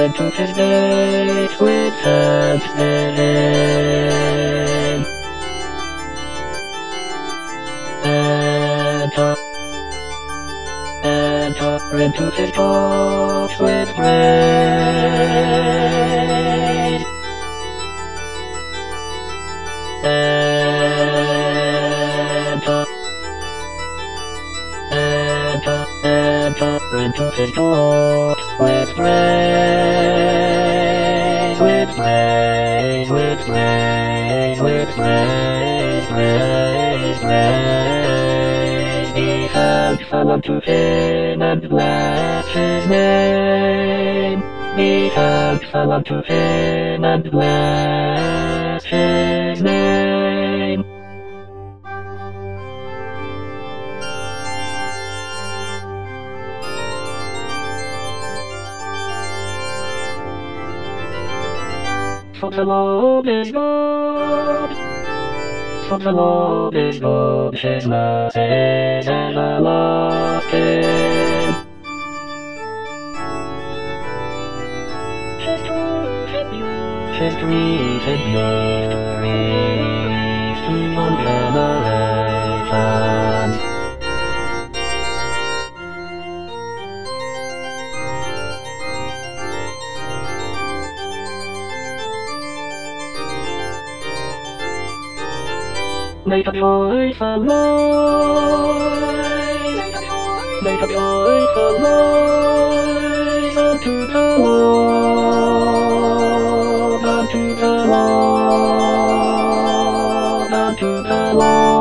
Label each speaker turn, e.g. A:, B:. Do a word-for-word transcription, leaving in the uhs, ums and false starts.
A: went to his gate with thanksgiving. Enter, enter into his courts with praise. Enter, enter, enter into his courts with praise, with praise, with praise, with praise, praise, praise. Be thankful unto him and bless his name. Be thankful unto him and bless his name. For the Lord is good, for the Lord is good, his mercy is everlasting. His truth endures, his truth endures to all generations. Make a joyful noise, make a joyful noise unto the Lord, unto the Lord, unto the Lord.